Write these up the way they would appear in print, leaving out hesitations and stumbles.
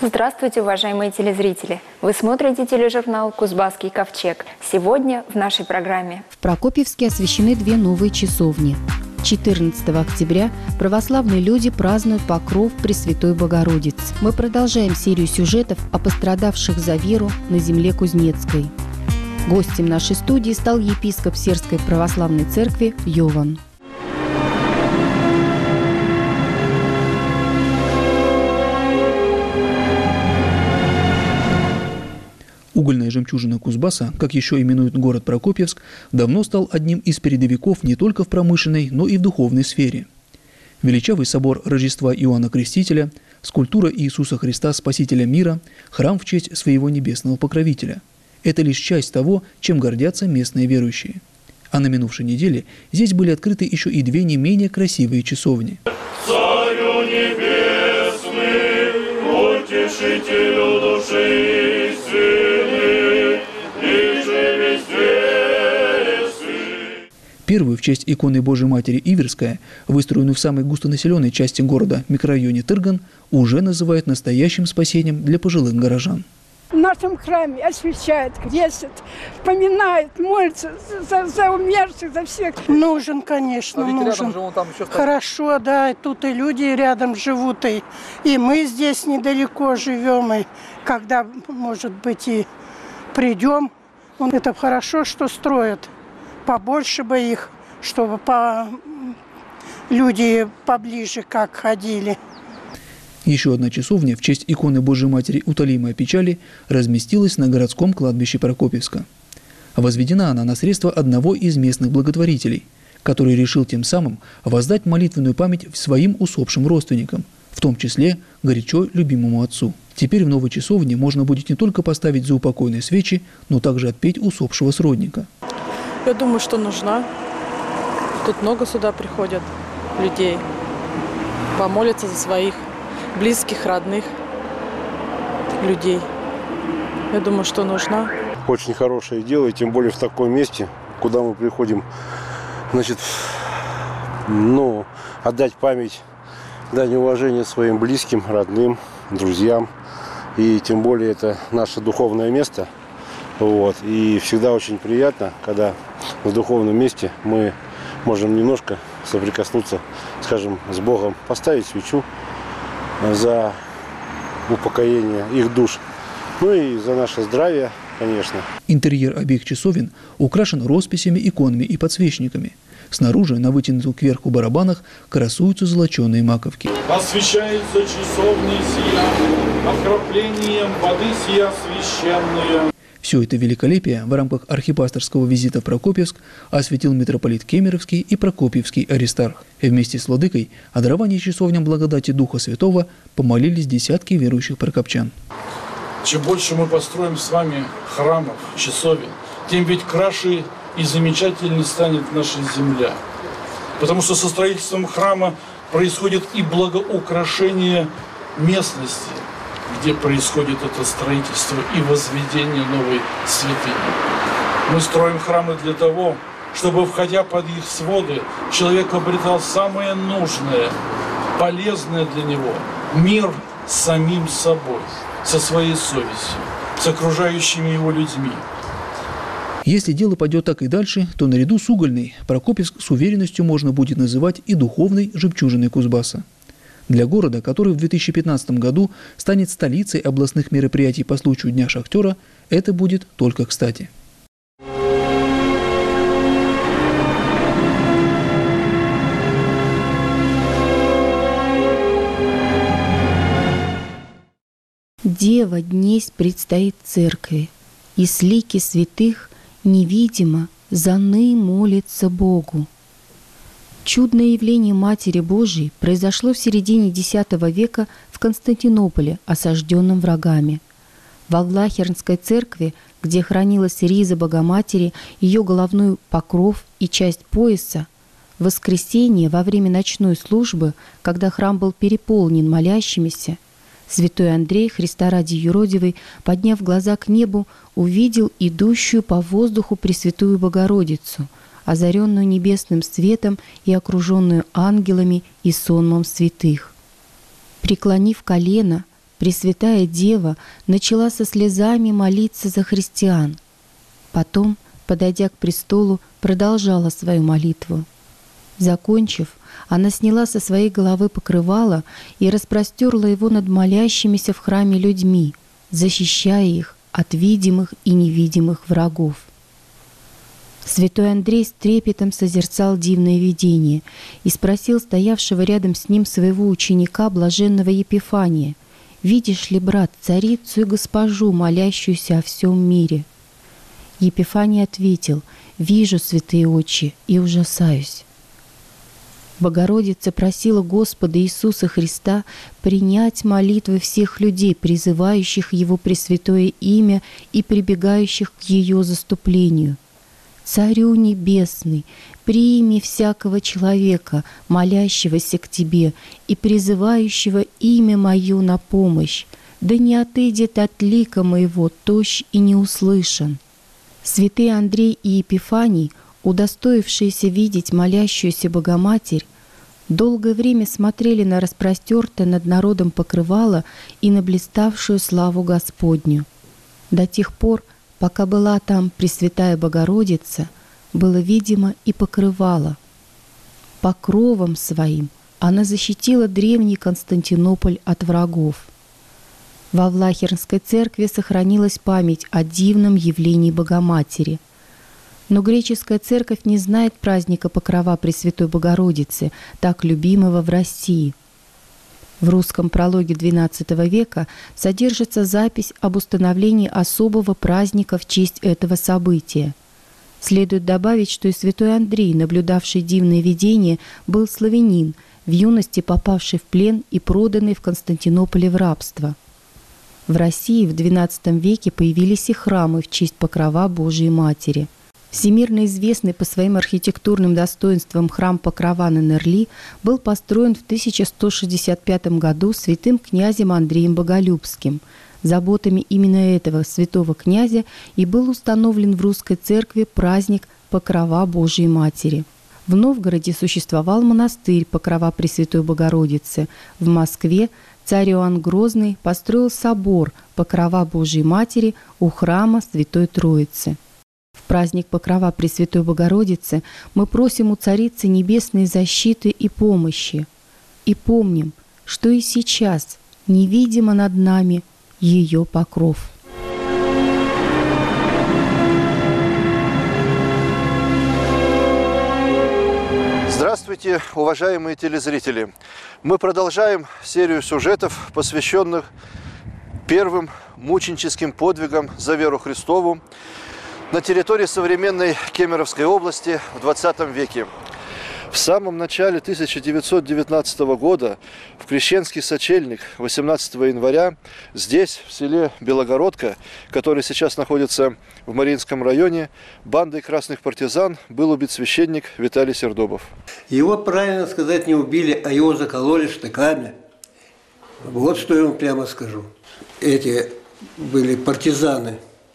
Здравствуйте, уважаемые телезрители! Вы смотрите тележурнал «Кузбасский ковчег». Сегодня в нашей программе. В Прокопьевске освящены 2 новые часовни. 14 октября православные люди празднуют покров Пресвятой Богородицы. Мы продолжаем серию сюжетов о пострадавших за веру на земле Кузнецкой. Гостем нашей студии стал епископ Серской православной церкви Йован. Угольная жемчужина Кузбасса, как еще именуют город Прокопьевск, давно стал одним из передовиков не только в промышленной, но и в духовной сфере. Величавый собор Рождества Иоанна Крестителя, скульптура Иисуса Христа, Спасителя мира, храм в честь своего небесного покровителя – это лишь часть того, чем гордятся местные верующие. А на минувшей неделе здесь были открыты еще и 2 не менее красивые часовни. Царю небесный, утешителю души силы, и же везде сы. Первую в честь иконы Божией Матери Иверская, выстроенную в самой густонаселенной части города, микрорайоне Тырган, уже называют настоящим спасением для пожилых горожан. В нашем храме освещают, крестят, вспоминают, молятся за умерших, за всех. Нужен, конечно, нужен. Же, там еще хорошо, да, тут и люди рядом живут, и мы здесь недалеко живем, и когда, может быть, и придем. Это хорошо, что строят. Побольше бы их, чтобы люди поближе как ходили. Еще одна часовня в честь иконы Божией Матери Утолимой печали разместилась на городском кладбище Прокопьевска. Возведена она на средства одного из местных благотворителей, который решил тем самым воздать молитвенную память своим усопшим родственникам, в том числе горячо любимому отцу. Теперь в новой часовне можно будет не только поставить заупокойные свечи, но также отпеть усопшего сродника. Я думаю, что нужна. Тут много сюда приходят людей помолиться за своих близких, родных людей. Я думаю, что нужна. Очень хорошее дело, и тем более в таком месте, куда мы приходим, отдать память, дань уважения своим близким, родным, друзьям. И тем более это наше духовное место. И всегда очень приятно, когда в духовном месте мы можем немножко соприкоснуться, скажем, с Богом, поставить свечу за упокоение их душ, и за наше здравие, конечно. Интерьер обеих часовен украшен росписями, иконами и подсвечниками. Снаружи, на вытянутых кверху барабанах, красуются золоченые маковки. Освящается часовня сия, окроплением воды сия священная. Все это великолепие в рамках архипасторского визита в Прокопьевск осветил митрополит Кемеровский и Прокопьевский Аристарх. И вместе с владыкой о даровании часовням благодати Духа Святого помолились десятки верующих прокопчан. Чем больше мы построим с вами храмов, часовен, тем ведь краше и замечательнее станет наша земля. Потому что со строительством храма происходит и благоукрашение местности, где происходит это строительство и возведение новой святыни. Мы строим храмы для того, чтобы, входя под их своды, человек обретал самое нужное, полезное для него – мир с самим собой, со своей совестью, с окружающими его людьми. Если дело пойдет так и дальше, то наряду с угольной Прокопьевск с уверенностью можно будет называть и духовной жемчужиной Кузбасса. Для города, который в 2015 году станет столицей областных мероприятий по случаю Дня шахтера, это будет только кстати. Дева днесь предстоит церкви, и с лики святых невидимо заны молится Богу. Чудное явление Матери Божией произошло в середине X века в Константинополе, осажденном врагами. В Аллахернской церкви, где хранилась риза Богоматери, ее головной покров и часть пояса, в воскресенье во время ночной службы, когда храм был переполнен молящимися, святой Андрей, Христа ради юродивый, подняв глаза к небу, увидел идущую по воздуху Пресвятую Богородицу, озаренную небесным светом и окруженную ангелами и сонмом святых. Преклонив колено, Пресвятая Дева начала со слезами молиться за христиан. Потом, подойдя к престолу, продолжала свою молитву. Закончив, она сняла со своей головы покрывало и распростерла его над молящимися в храме людьми, защищая их от видимых и невидимых врагов. Святой Андрей с трепетом созерцал дивное видение и спросил стоявшего рядом с ним своего ученика, блаженного Епифания: «Видишь ли, брат, царицу и госпожу, молящуюся о всем мире?» Епифаний ответил: «Вижу, святые отче, и ужасаюсь». Богородица просила Господа Иисуса Христа принять молитвы всех людей, призывающих Его пресвятое имя и прибегающих к Ее заступлению. «Царю Небесный, прими всякого человека, молящегося к Тебе и призывающего имя Мое на помощь, да не отыдет от лика Моего тощ и не услышан». Святые Андрей и Епифаний, удостоившиеся видеть молящуюся Богоматерь, долгое время смотрели на распростертое над народом покрывало и на блиставшую славу Господню. До тех пор, пока была там Пресвятая Богородица, было видимо и покрывало. Покровом своим она защитила древний Константинополь от врагов. Во Влахернской церкви сохранилась память о дивном явлении Богоматери. Но греческая церковь не знает праздника Покрова Пресвятой Богородицы, так любимого в России. В русском прологе XII века содержится запись об установлении особого праздника в честь этого события. Следует добавить, что и святой Андрей, наблюдавший дивное видение, был славянин, в юности попавший в плен и проданный в Константинополе в рабство. В России в XII веке появились и храмы в честь Покрова Божией Матери. Всемирно известный по своим архитектурным достоинствам храм Покрова на Нерли был построен в 1165 году святым князем Андреем Боголюбским. Заботами именно этого святого князя и был установлен в русской церкви праздник Покрова Божией Матери. В Новгороде существовал монастырь Покрова Пресвятой Богородицы. В Москве царь Иоанн Грозный построил собор Покрова Божией Матери у храма Святой Троицы. В праздник Покрова Пресвятой Богородицы мы просим у Царицы Небесной защиты и помощи. И помним, что и сейчас невидимо над нами ее покров. Здравствуйте, уважаемые телезрители! Мы продолжаем серию сюжетов, посвященных первым мученическим подвигам за веру Христову на территории современной Кемеровской области в XX веке. В самом начале 1919 года в Крещенский сочельник 18 января здесь, в селе Белогородка, который сейчас находится в Мариинском районе, бандой красных партизан был убит священник Виталий Сердобов. Его, правильно сказать, не убили, а его закололи штыками. Вот что я вам прямо скажу. Эти были партизаны.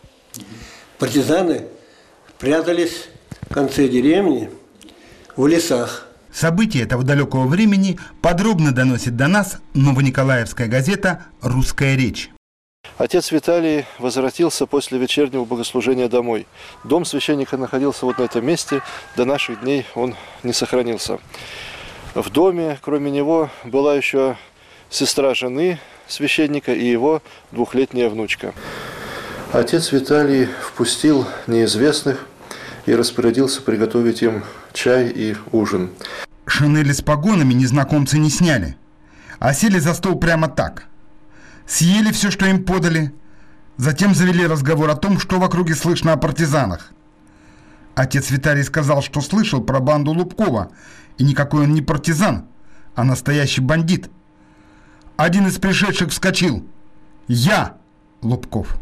Партизаны прятались в конце деревни, в лесах. События этого далекого времени подробно доносит до нас новониколаевская газета «Русская речь». Отец Виталий возвратился после вечернего богослужения домой. Дом священника находился вот на этом месте. До наших дней он не сохранился. В доме, кроме него, была еще сестра жены священника и его двухлетняя внучка. Отец Виталий впустил неизвестных и распорядился приготовить им чай и ужин. Шинели с погонами незнакомцы не сняли, а сели за стол прямо так. Съели все, что им подали, затем завели разговор о том, что в округе слышно о партизанах. Отец Виталий сказал, что слышал про банду Лубкова, и никакой он не партизан, а настоящий бандит. Один из пришедших вскочил: «Я Лубков».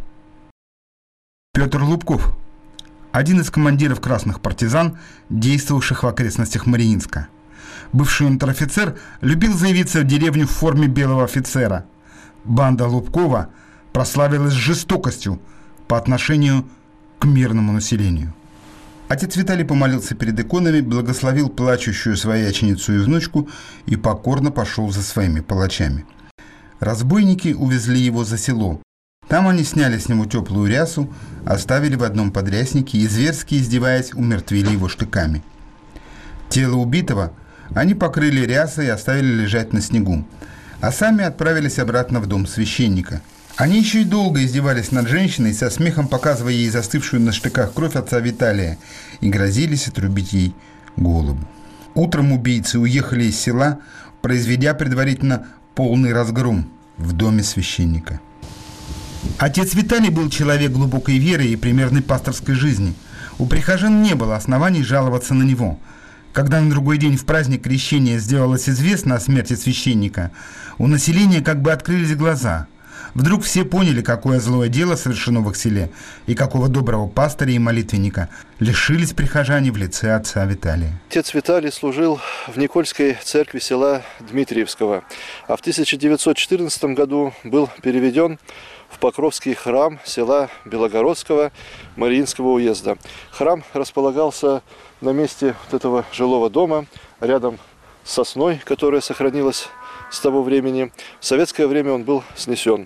Петр Лубков, один из командиров красных партизан, действовавших в окрестностях Мариинска. Бывший унтер-офицер любил заявиться в деревню в форме белого офицера. Банда Лубкова прославилась жестокостью по отношению к мирному населению. Отец Виталий помолился перед иконами, благословил плачущую свояченицу и внучку и покорно пошел за своими палачами. Разбойники увезли его за село. Там они сняли с него теплую рясу, оставили в одном подряснике и, зверски издеваясь, умертвили его штыками. Тело убитого они покрыли рясой и оставили лежать на снегу, а сами отправились обратно в дом священника. Они еще и долго издевались над женщиной, со смехом показывая ей застывшую на штыках кровь отца Виталия, и грозились отрубить ей голову. Утром убийцы уехали из села, произведя предварительно полный разгром в доме священника. Отец Виталий был человек глубокой веры и примерной пасторской жизни. У прихожан не было оснований жаловаться на него. Когда на другой день в праздник крещения сделалось известно о смерти священника, у населения как бы открылись глаза. Вдруг все поняли, какое злое дело совершено в их селе, и какого доброго пастыря и молитвенника лишились прихожане в лице отца Виталия. Отец Виталий служил в Никольской церкви села Дмитриевского, а в 1914 году был переведен в Покровский храм села Белогородского Мариинского уезда. Храм располагался на месте вот этого жилого дома, рядом с сосной, которая сохранилась с того времени. В советское время он был снесен.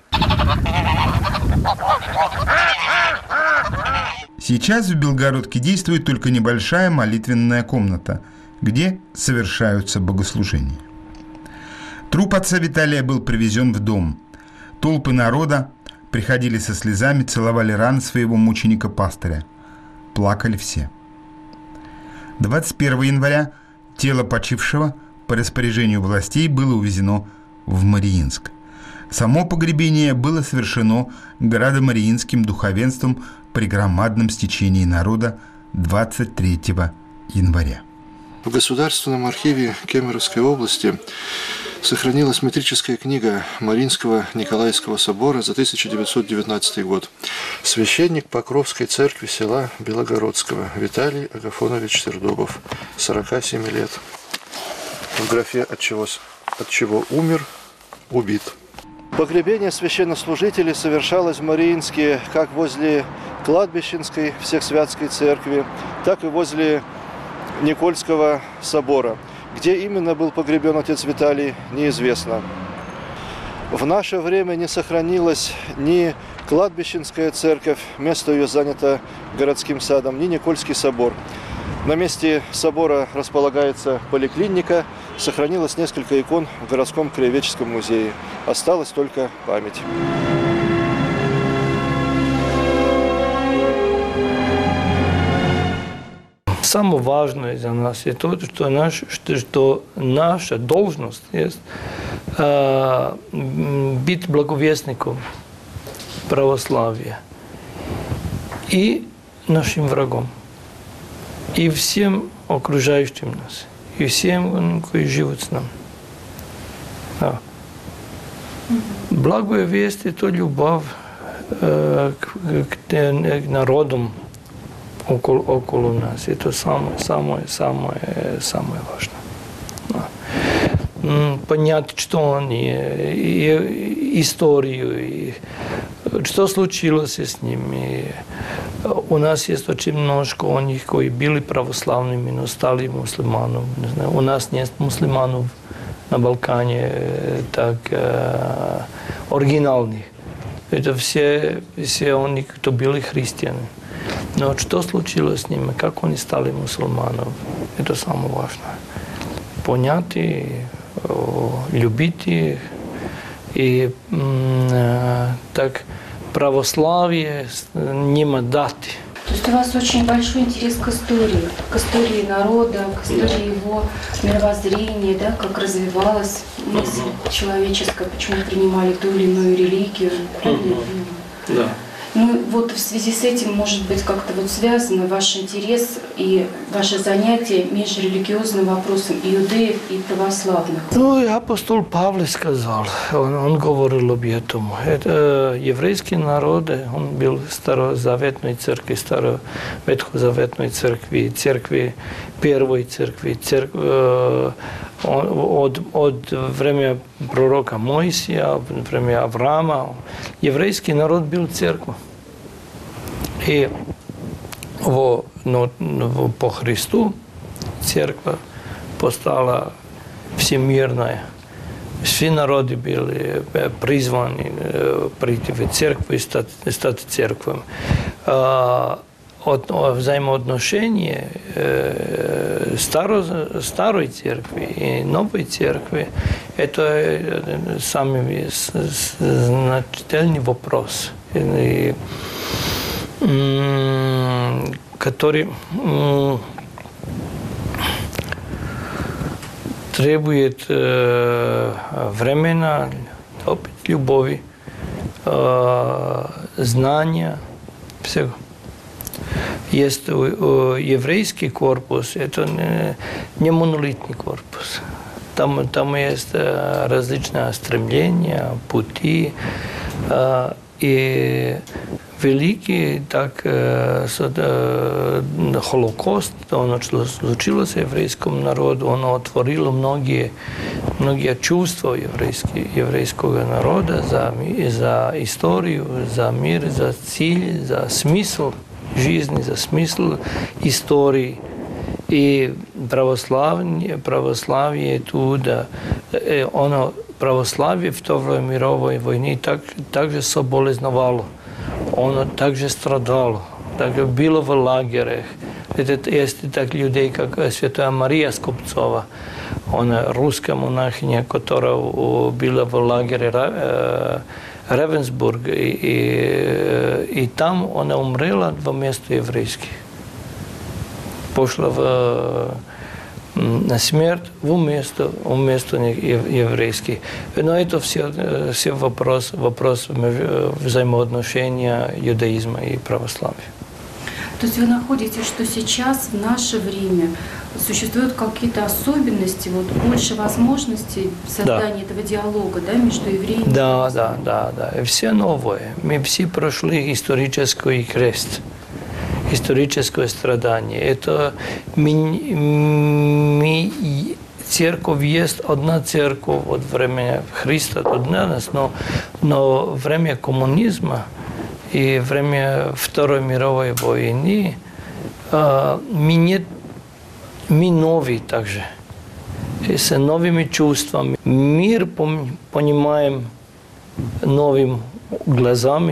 Сейчас в Белгородке действует только небольшая молитвенная комната, где совершаются богослужения. Труп отца Виталия был привезен в дом. Толпы народа приходили со слезами, целовали раны своего мученика-пастыря. Плакали все. 21 января тело почившего по распоряжению властей было увезено в Мариинск. Само погребение было совершено градо-мариинским духовенством при громадном стечении народа 23 января. В Государственном архиве Кемеровской области сохранилась метрическая книга Мариинского Николаевского собора за 1919 год. Священник Покровской церкви села Белогородского Виталий Агафонович Сердобов, 47 лет. В графе «От чего умер, убит». Погребение священнослужителей совершалось в Мариинске как возле Кладбищенской Всехсвятской церкви, так и возле Никольского собора. Где именно был погребен отец Виталий, неизвестно. В наше время не сохранилась ни Кладбищенская церковь, место ее занято городским садом, ни Никольский собор. На месте собора располагается поликлиника, сохранилось несколько икон в городском краеведческом музее. Осталась только память. Самое важное для нас – это то, что наша должность есть быть благовестником православия и нашим врагом, и всем окружающим нас, и всем, которые живут с нами. Да. Благая весть – это любовь к народам около нас. Это самое важное. Да. Понять, что они, и историю, и что случилось с ними. У нас есть очень немножко у них, которые были православными, но стали мусульманами. У нас нет мусульманов на Балкане так оригинальных. Это все они, кто были христиане. Но что случилось с ними, как они стали мусульманами, это самое важное. Понять и любить их. И так православие ним дать. То есть у вас очень большой интерес к истории народа, к истории его мировоззрения, да, как развивалась мысль человеческая, почему принимали ту или иную религию. Да. Ну вот в связи с этим, может быть, как-то вот связано ваш интерес и ваше занятие межрелигиозным вопросом иудеев и православных? Ну, и апостол Павел сказал, он говорил об этом. Это еврейский народ, он был в Старозаветной церкви, Ветхозаветной церкви, первой церкви, от времени пророка Моисея, от времени Авраама. Еврейский народ был церковь. И по Христу церковь стала всемирной Svi narodi bili prizvani priti v crkvu i stati crkvom. Взаимоотношение старой церкви и новой церкви – это самый значительный вопрос, который требует времени, опыт, любови, знания, всего. Есть еврейский корпус, это не монолитный корпус. Там есть различные стремления, пути. И великий Холокост, он случился еврейскому народу, он отворил многие чувства еврейского народа за историю, за мир, за цель, за смысл жизни, за смысл истории. И православие туда, православие в Второй мировой войне также соболезновало, оно также страдало, также было в лагерях. Есть так людей, как Святая Мария Скупцова, она русская монахиня, которая была в лагере Ревенсбург, и там она умерла вместо еврейских. Пошла на смерть вместо еврейских. Но это все вопрос взаимоотношения иудаизма и православия. То есть вы находите, что сейчас, в наше время, существуют какие-то особенности, вот больше возможностей создания этого диалога, да, между евреями? Да. И все новое. Мы все прошли исторический крест, историческое страдание. Это церковь есть одна церковь от времени Христа до нас, но время коммунизма и время Второй мировой войны мы новые также, с новыми чувствами. Мир понимаем новыми глазами,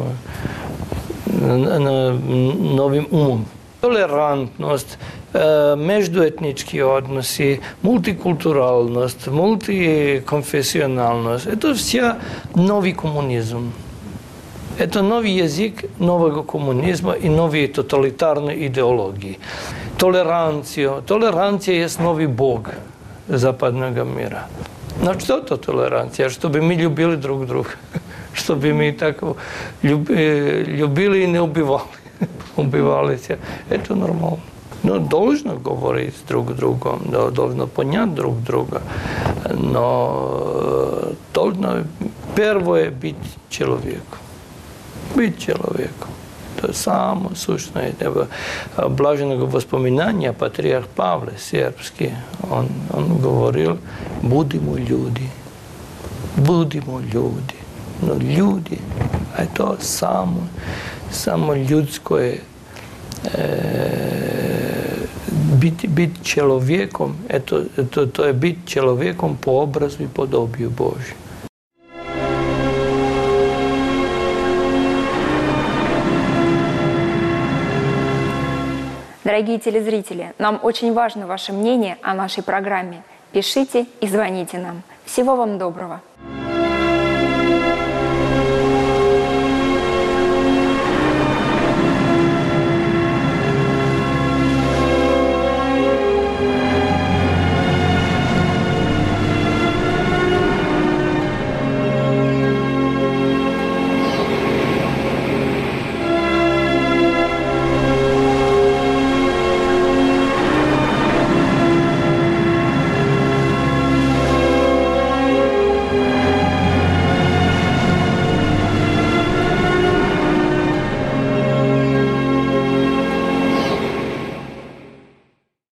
новым умом. Толерантность, междуэтнические отношения, мультикультуральность, мультиконфессиональность – это все новый коммунизм. Это новый язык нового коммунизма и новые тоталитарные идеологии. Толеранция есть новый бог западного мира. Но что это толеранция? Чтобы мы любили друг друга. Чтобы мы так любили и не убивали. Это нормально. Но должно говорить друг с другом, должно понять друг друга. Но должно первое быть человеком. Быть человеком. Это самое сущное. Блаженного воспоминания патриарх Павел сербский, он говорил: будемо люди. Будемо люди. Но люди – это самое людское. Быть человеком – это быть человеком по образу и подобию Божьему. Дорогие телезрители, нам очень важно ваше мнение о нашей программе. Пишите и звоните нам. Всего вам доброго!